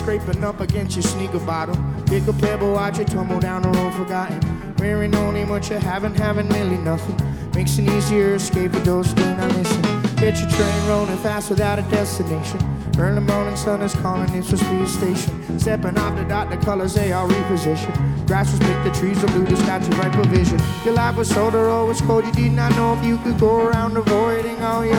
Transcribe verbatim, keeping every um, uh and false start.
scraping up against your sneaker bottle. Pick a pebble, watch it tumble down the road forgotten. Wearing only what you haven't, having really nothing. Makes an easier escape for those still not missing. Get your train rolling fast without a destination. Early morning sun is calling, it's a speed station. Stepping off the dot, the colors they all reposition. Grass was picked, the trees are blue, the sky to right provision. Your life was so the road was cold, you did not know if you could go around avoiding all your